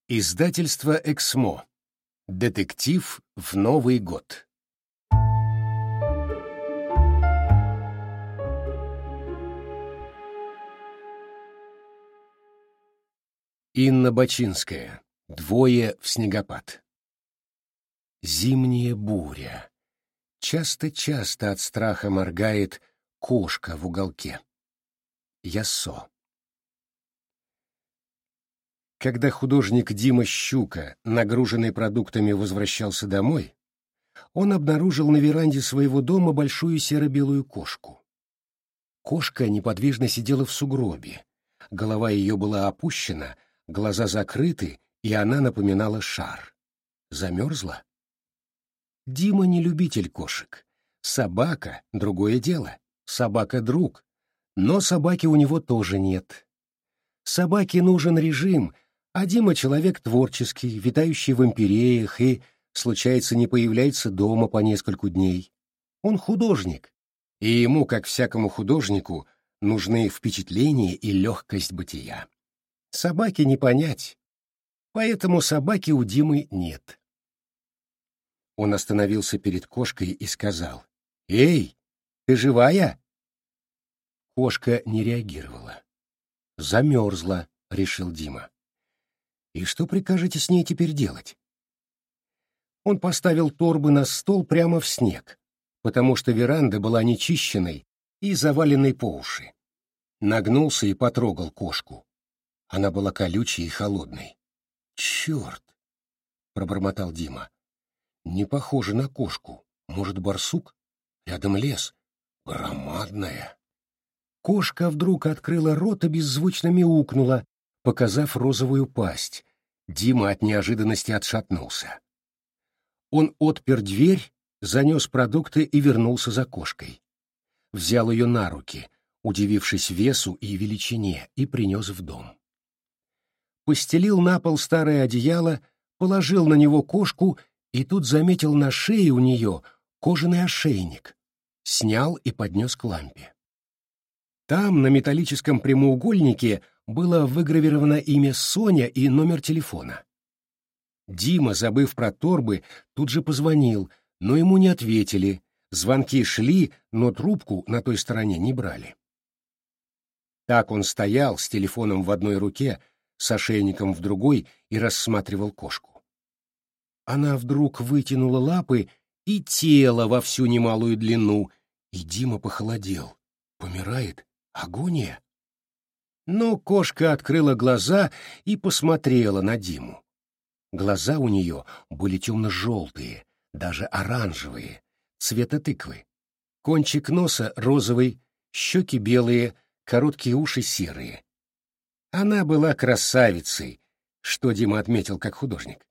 Издательство «Эксмо». Детектив в Новый год. Инна Бачинская. Двое в снегопад. Зимняя буря. Часто-часто от страха моргает кошка в уголке. Яссо. Когда художник Дима Щука, нагруженный продуктами, возвращался домой, он обнаружил на веранде своего дома большую серо-белую кошку. Кошка неподвижно сидела в сугробе, голова ее была опущена, глаза закрыты, и она напоминала шар. Замерзла? Дима не любитель кошек. Собака — другое дело. Собака — друг. Но собаки у него тоже нет. Собаке нужен режим, а Дима человек творческий, витающий в империях и, случается, не появляется дома по нескольку дней. Он художник, и ему, как всякому художнику, нужны впечатления и легкость бытия. Собаке не понять, поэтому собаки у Димы нет. Он остановился перед кошкой и сказал: «Эй, ты живая?» Кошка не реагировала. «Замерзла», — решил Дима. «И что прикажете с ней теперь делать?» Он поставил торбы на стол прямо в снег, потому что веранда была нечищенной и заваленной по уши. Нагнулся и потрогал кошку. Она была колючей и холодной. «Черт!» — пробормотал Дима. «Не похоже на кошку. Может, барсук? Рядом лес. Громадная». Кошка вдруг открыла рот и беззвучно мяукнула, показав розовую пасть. Дима от неожиданности отшатнулся. Он отпер дверь, занес продукты и вернулся за кошкой. Взял ее на руки, удивившись весу и величине, и принес в дом. Постелил на пол старое одеяло, положил на него кошку и тут заметил на шее у нее кожаный ошейник. Снял и поднес к лампе. Там, на металлическом прямоугольнике, было выгравировано имя Соня и номер телефона. Дима, забыв про торбы, тут же позвонил, но ему не ответили. Звонки шли, но трубку на той стороне не брали. Так он стоял с телефоном в одной руке, с ошейником в другой и рассматривал кошку. Она вдруг вытянула лапы и тело во всю немалую длину, и Дима похолодел. Помирает? Агония? Но кошка открыла глаза и посмотрела на Диму. Глаза у нее были темно-желтые, даже оранжевые, цвета тыквы. Кончик носа розовый, щеки белые, короткие уши серые. Она была красавицей, что Дима отметил как художник.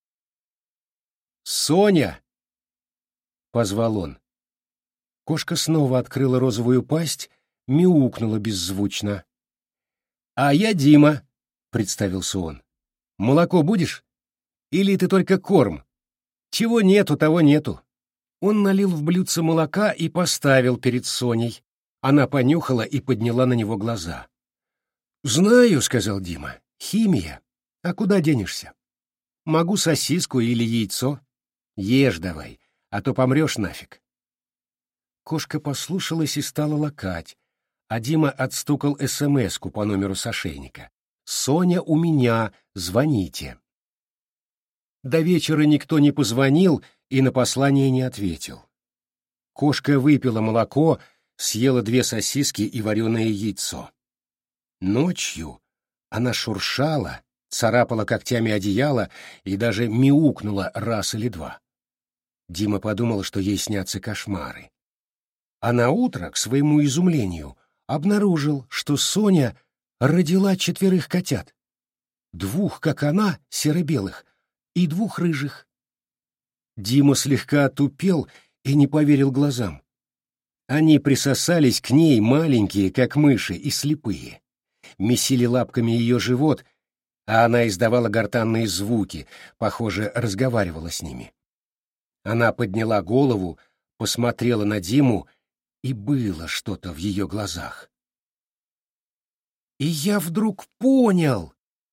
«Соня!» — позвал он. Кошка снова открыла розовую пасть, мяукнула беззвучно. «А я Дима», — представился он. «Молоко будешь? Или ты только корм? Чего нету, того нету». Он налил в блюдце молока и поставил перед Соней. Она понюхала и подняла на него глаза. «Знаю», — сказал Дима, — «химия. А куда денешься? Могу сосиску или яйцо. Ешь давай, а то помрешь нафиг». Кошка послушалась и стала лакать, а Дима отстукал СМС-ку по номеру с ошейника. «Соня у меня, звоните». До вечера никто не позвонил и на послание не ответил. Кошка выпила молоко, съела 2 сосиски и вареное яйцо. Ночью она шуршала, царапала когтями одеяло и даже мяукнула раз или 2. Дима подумал, что ей снятся кошмары. А наутро, к своему изумлению, обнаружил, что Соня родила 4 котят. 2, как она, серо-белых, и 2 рыжих. Дима слегка отупел и не поверил глазам. Они присосались к ней, маленькие, как мыши, и слепые. Месили лапками ее живот, а она издавала гортанные звуки, похоже, разговаривала с ними. Она подняла голову, посмотрела на Диму, и было что-то в ее глазах. И я вдруг понял.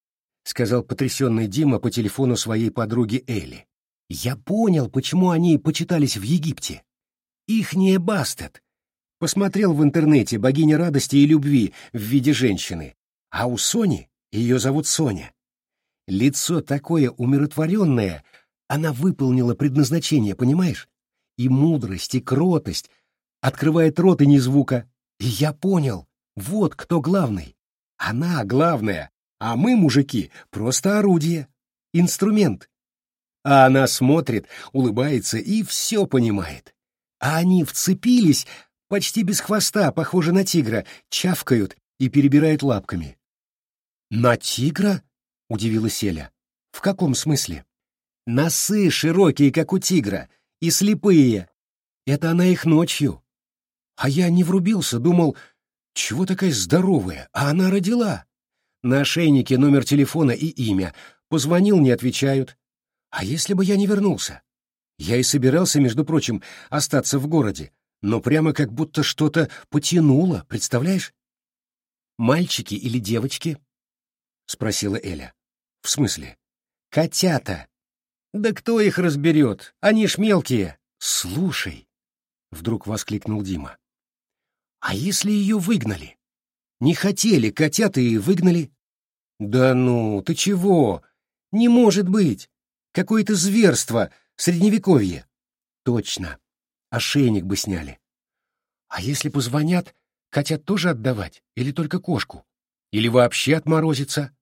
— сказал потрясенный Дима по телефону своей подруге Элли. «Я понял, почему они почитались в Египте. Ихняя Бастет. Посмотрел в интернете «Богиня радости и любви» в виде женщины. А у Сони, ее зовут Соня, лицо такое умиротворенное, она выполнила предназначение, понимаешь? И мудрость, и кротость. Открывает рот и ни звука. И я понял, вот кто главный. Она главная, а мы, мужики, просто орудие, инструмент. А она смотрит, улыбается и все понимает. А они вцепились, почти без хвоста, похоже на тигра, чавкают и перебирают лапками. «На тигра?» — удивилась Эля. «В каком смысле?» «Носы широкие, как у тигра, и слепые. Это она их ночью. А я не врубился, думал, чего такая здоровая, а она родила. На ошейнике номер телефона и имя. Позвонил, не отвечают. А если бы я не вернулся? Я и собирался, между прочим, остаться в городе, но прямо как будто что-то потянуло, представляешь?» «Мальчики или девочки?» — спросила Эля. «В смысле?» «Котята». «Да кто их разберет? Они ж мелкие». «Слушай», — вдруг воскликнул Дима, «а если ее выгнали? Не хотели котята и выгнали?» «Да ну, ты чего? Не может быть! Какое-то зверство, средневековье!» «Точно, ошейник бы сняли. А если позвонят, котят тоже отдавать? Или только кошку? Или вообще отморозиться?»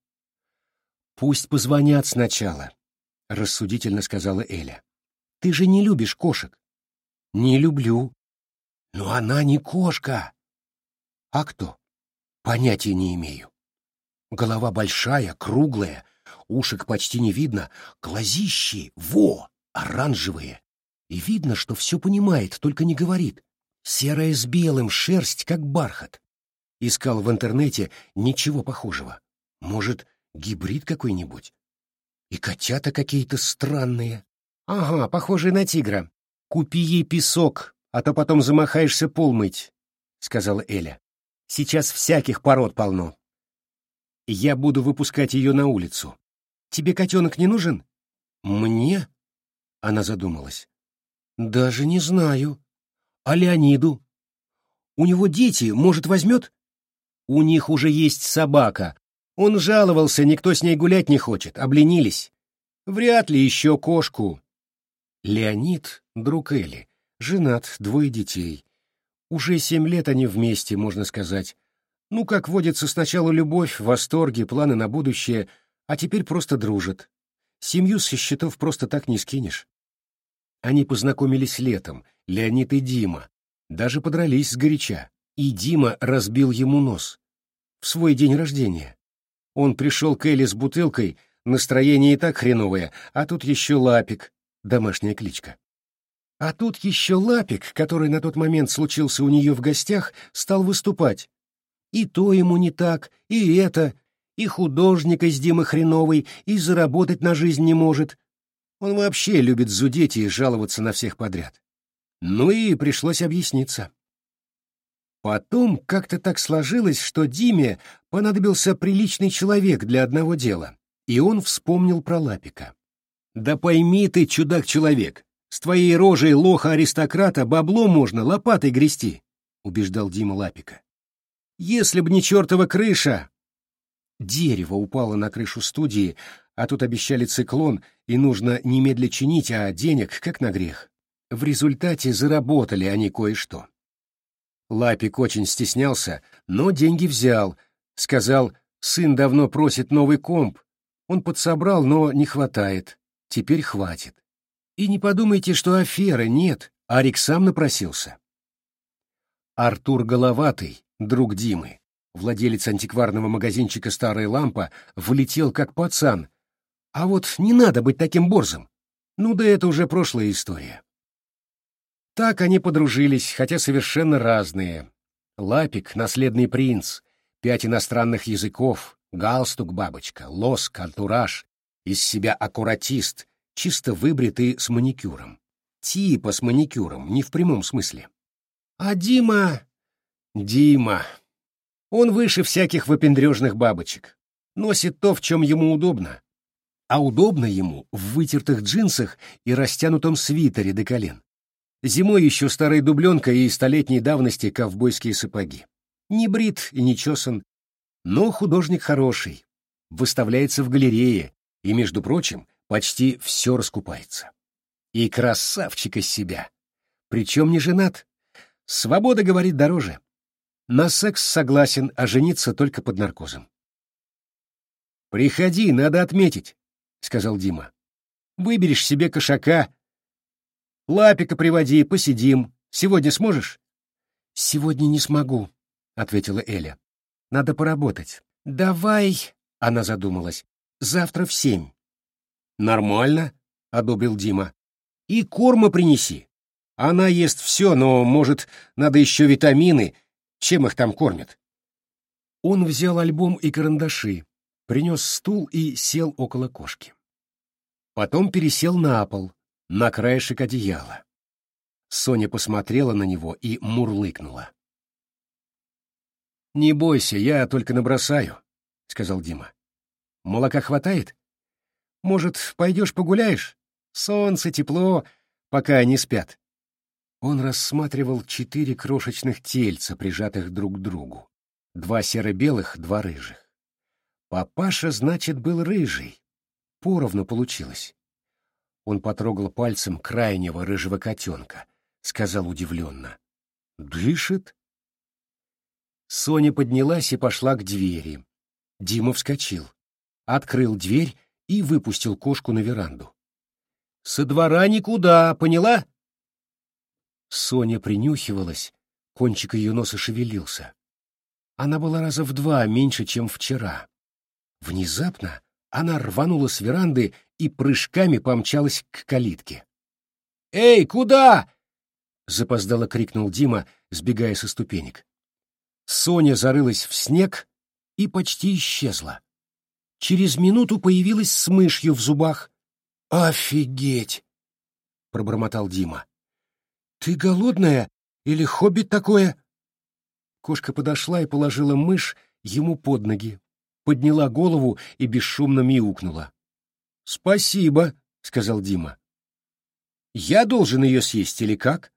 «Пусть позвонят сначала», — рассудительно сказала Эля. «Ты же не любишь кошек». «Не люблю». «Но она не кошка». «А кто?» «Понятия не имею. Голова большая, круглая, ушек почти не видно, глазищи, оранжевые. И видно, что все понимает, только не говорит. Серая с белым, шерсть, как бархат. Искал в интернете, ничего похожего. Может, гибрид какой-нибудь? И котята какие-то странные. Ага, похожие на тигра. Купи ей песок, а то потом замахаешься пол мыть, — сказала Эля. Сейчас всяких пород полно. Я буду выпускать ее на улицу. Тебе котенок не нужен? Мне? Она задумалась. Даже не знаю. А Леониду? У него дети, может, возьмет? У них уже есть собака. Он жаловался, никто с ней гулять не хочет, обленились. Вряд ли еще кошку. Леонид — друг Эли, женат, 2 детей. Уже 7 лет они вместе, можно сказать. Ну, как водится, сначала любовь, восторги, планы на будущее, а теперь просто дружат. Семью со счетов просто так не скинешь. Они познакомились летом, Леонид и Дима. Даже подрались сгоряча, и Дима разбил ему нос. В свой день рождения. Он пришел к Эле с бутылкой, настроение и так хреновое, а тут еще Лапик, домашняя кличка. А тут еще Лапик, который на тот момент случился у нее в гостях, стал выступать. И то ему не так, и это, и художник из Димы хреновый, и заработать на жизнь не может. Он вообще любит зудеть и жаловаться на всех подряд. Ну и пришлось объясниться. Потом как-то так сложилось, что Диме понадобился приличный человек для одного дела, и он вспомнил про Лапика. «Да пойми ты, чудак-человек, с твоей рожей лоха-аристократа бабло можно лопатой грести», — убеждал Дима Лапика. «Если б не чертова крыша!» Дерево упало на крышу студии, а тут обещали циклон, и нужно немедля чинить, а денег как на грех. В результате заработали они кое-что. Лапик очень стеснялся, но деньги взял. Сказал, сын давно просит новый комп. Он подсобрал, но не хватает. Теперь хватит. И не подумайте, что афера, нет. Арик сам напросился. Артур Головатый, друг Димы, владелец антикварного магазинчика «Старая лампа», влетел как пацан. А вот не надо быть таким борзым. Ну да это уже прошлая история. Так они подружились, хотя совершенно разные. Лапик — наследный принц, 5 иностранных языков, галстук-бабочка, лоск, антураж, из себя аккуратист, чисто выбритый с маникюром. Типа с маникюром, не в прямом смысле. А Дима... Он выше всяких выпендрежных бабочек. Носит то, в чем ему удобно. А удобно ему в вытертых джинсах и растянутом свитере до колен. Зимой еще старая дубленка и столетней давности ковбойские сапоги. Не брит и не чесан, но художник хороший, выставляется в галерее и, между прочим, почти все раскупается. И красавчик из себя. Причем не женат. Свобода, говорит, дороже. На секс согласен, а жениться только под наркозом. «Приходи, надо отметить», — сказал Дима. «Выберешь себе кошака. Лапика приводи, посидим. Сегодня сможешь?» «Сегодня не смогу», — ответила Эля. «Надо поработать. Давай», — она задумалась, — «завтра в 7». «Нормально», — одобрил Дима. «И корма принеси. Она ест все, но, может, надо еще витамины. Чем их там кормят?» Он взял альбом и карандаши, принес стул и сел около кошки. Потом пересел на пол, на краешек одеяла. Соня посмотрела на него и мурлыкнула. «Не бойся, я только набросаю», — сказал Дима. «Молока хватает? Может, пойдешь погуляешь? Солнце, тепло, пока они спят». Он рассматривал 4 крошечных тельца, прижатых друг к другу. 2 серо-белых, 2 рыжих. Папаша, значит, был рыжий. Поровну получилось. Он потрогал пальцем крайнего рыжего котенка, сказал удивленно: «Дышит?» Соня поднялась и пошла к двери. Дима вскочил, открыл дверь и выпустил кошку на веранду. «Со двора никуда, поняла?» Соня принюхивалась, кончик ее носа шевелился. Она была раза в 2 меньше, чем вчера. Внезапно она рванула с веранды и прыжками помчалась к калитке. «Эй, куда?» — запоздало крикнул Дима, сбегая со ступенек. Соня зарылась в снег и почти исчезла. Через минуту появилась с мышью в зубах. «Офигеть!» — пробормотал Дима. «Ты голодная или хобби такое?» Кошка подошла и положила мышь ему под ноги, подняла голову и бесшумно мяукнула. «Спасибо», — сказал Дима. «Я должен ее съесть или как?»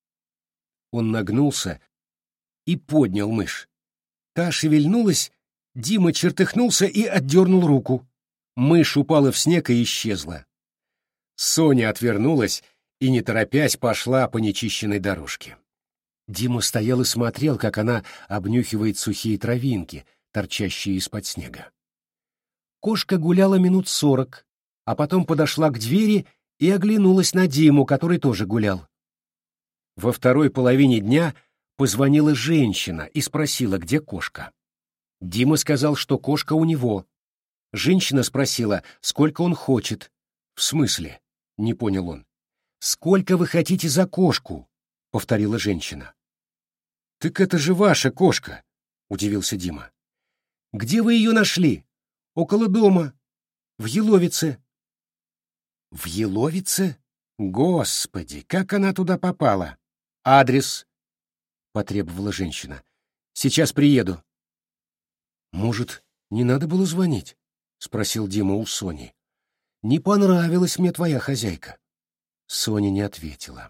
Он нагнулся и поднял мышь. Та шевельнулась, Дима чертыхнулся и отдернул руку. Мышь упала в снег и исчезла. Соня отвернулась и, не торопясь, пошла по нечищенной дорожке. Дима стоял и смотрел, как она обнюхивает сухие травинки, торчащие из-под снега. Кошка гуляла минут 40, а потом подошла к двери и оглянулась на Диму, который тоже гулял. Во второй половине дня позвонила женщина и спросила, где кошка. Дима сказал, что кошка у него. Женщина спросила, сколько он хочет. «В смысле?» — не понял он. «Сколько вы хотите за кошку?» — повторила женщина. «Так это же ваша кошка!» — удивился Дима. «Где вы ее нашли?» «Около дома. В Еловице». «В Еловице? Господи, как она туда попала?» «Адрес», — потребовала женщина. «Сейчас приеду». «Может, не надо было звонить?» — спросил Дима у Сони. «Не понравилась мне твоя хозяйка». Соня не ответила.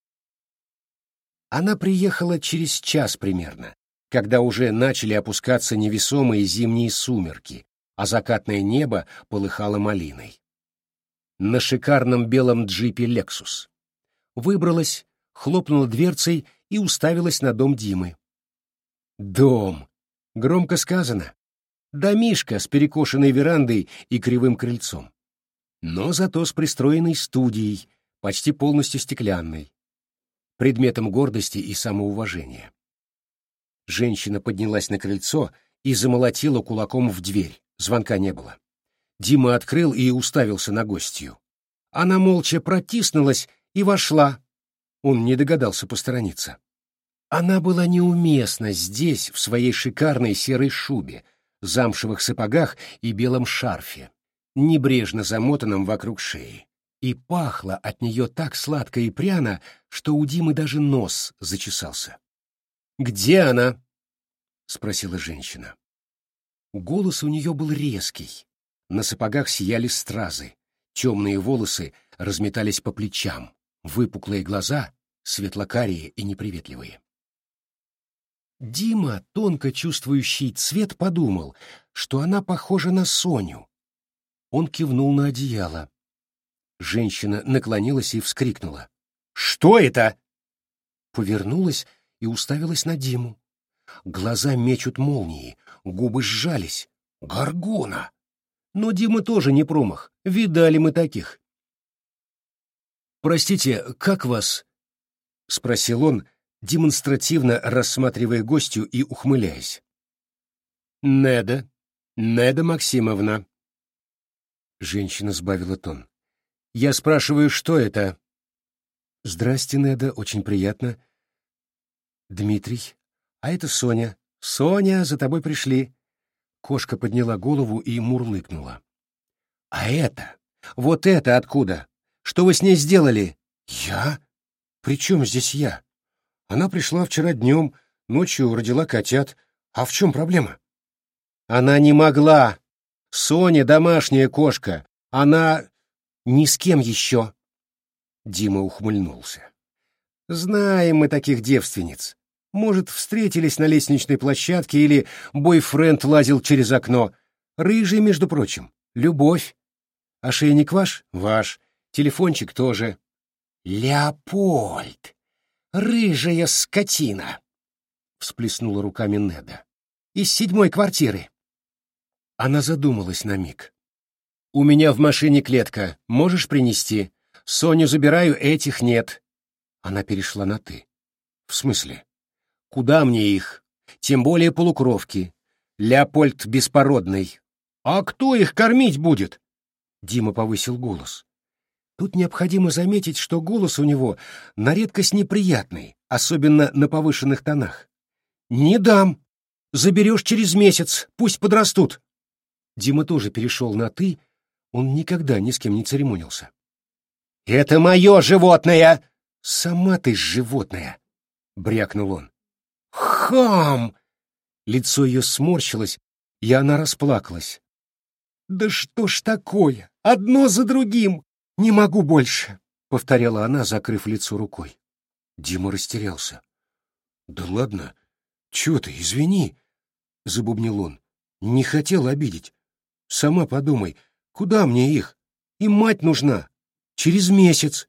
Она приехала через час примерно, когда уже начали опускаться невесомые зимние сумерки, а закатное небо полыхало малиной. На шикарном белом джипе «Лексус». Выбралась, хлопнула дверцей и уставилась на дом Димы. Дом! Громко сказано. Домишко с перекошенной верандой и кривым крыльцом. Но зато с пристроенной студией, почти полностью стеклянной, предметом гордости и самоуважения. Женщина поднялась на крыльцо и замолотила кулаком в дверь. Звонка не было. Дима открыл и уставился на гостью. Она молча протиснулась и вошла. Он не догадался посторониться. Она была неуместна здесь, в своей шикарной серой шубе, замшевых сапогах и белом шарфе, небрежно замотанном вокруг шеи. И пахло от нее так сладко и пряно, что у Димы даже нос зачесался. «Где она?» — спросила женщина. Голос у нее был резкий. На сапогах сияли стразы. Темные волосы разметались по плечам. Выпуклые глаза, светлокарие и неприветливые. Дима, тонко чувствующий цвет, подумал, что она похожа на Соню. Он кивнул на одеяло. Женщина наклонилась и вскрикнула. «Что это?» Повернулась и уставилась на Диму. Глаза мечут молнии, губы сжались. Горгона! Но Дима тоже не промах. Видали мы таких. «Простите, как вас?» — спросил он, демонстративно рассматривая гостью и ухмыляясь. «Неда. Неда Максимовна». Женщина сбавила тон. «Я спрашиваю, что это?» «Здрасте, Неда, очень приятно». «Дмитрий. А это Соня. Соня, за тобой пришли». Кошка подняла голову и мурлыкнула. «А это? Вот это откуда? Что вы с ней сделали?» «Я? При чем здесь я? Она пришла вчера днем, ночью родила котят. А в чем проблема?» «Она не могла. Соня домашняя кошка. Она ни с кем еще». Дима ухмыльнулся. «Знаем мы таких девственниц. Может, встретились на лестничной площадке или бойфренд лазил через окно. Рыжий, между прочим. Любовь. Ошейник ваш? Ваш. Телефончик тоже». «Леопольд! Рыжая скотина!» — всплеснула руками Неда. «Из 7-й квартиры». Она задумалась на миг. «У меня в машине клетка. Можешь принести? Соню забираю, этих нет». Она перешла на «ты». «В смысле? Куда мне их? Тем более полукровки. Леопольд беспородный. А кто их кормить будет?» Дима повысил голос. Тут необходимо заметить, что голос у него на редкость неприятный, особенно на повышенных тонах. «Не дам. Заберешь через месяц, пусть подрастут». Дима тоже перешел на «ты», он никогда ни с кем не церемонился. «Это мое животное!» «Сама ты животное!» — брякнул он. «Хам!» Лицо ее сморщилось, и она расплакалась. «Да что ж такое? Одно за другим! Не могу больше!» — повторяла она, закрыв лицо рукой. Дима растерялся. «Да ладно, чего ты, извини!» — забубнил он. «Не хотел обидеть. Сама подумай, куда мне их? Им мать нужна. Через месяц».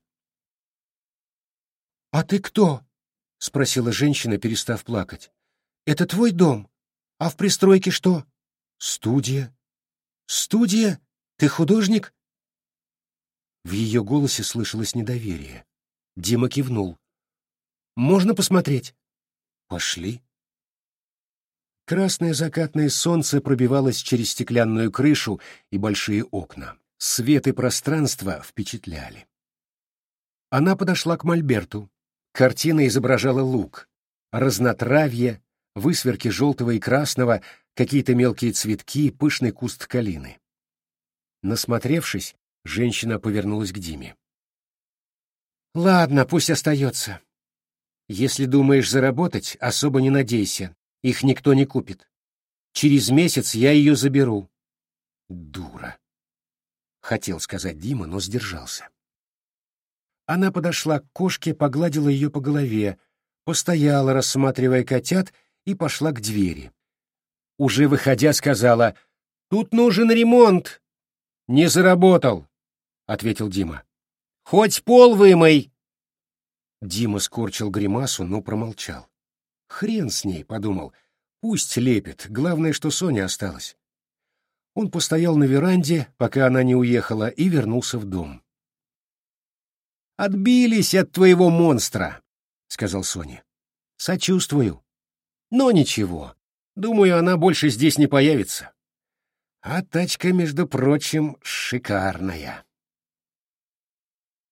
«А ты кто?» — спросила женщина, перестав плакать. «Это твой дом? А в пристройке что?» «Студия». «Студия? Ты художник?» В ее голосе слышалось недоверие. Дима кивнул. «Можно посмотреть?» «Пошли». Красное закатное солнце пробивалось через стеклянную крышу и большие окна. Свет и пространство впечатляли. Она подошла к мольберту. Картина изображала луг, разнотравье, высверки желтого и красного, какие-то мелкие цветки, пышный куст калины. Насмотревшись, женщина повернулась к Диме. «Ладно, пусть остается. Если думаешь заработать, особо не надейся, их никто не купит. Через месяц я ее заберу». «Дура», — хотел сказать Дима, но сдержался. Она подошла к кошке, погладила ее по голове, постояла, рассматривая котят, и пошла к двери. Уже выходя, сказала: «Тут нужен ремонт». «Не заработал», — ответил Дима. «Хоть пол вымой». Дима скорчил гримасу, но промолчал. «Хрен с ней», — подумал, — «пусть лепит, главное, что Соня осталась». Он постоял на веранде, пока она не уехала, и вернулся в дом. «Отбились от твоего монстра», — сказал Соне. «Сочувствую. Но ничего, думаю, она больше здесь не появится. А тачка, между прочим, шикарная».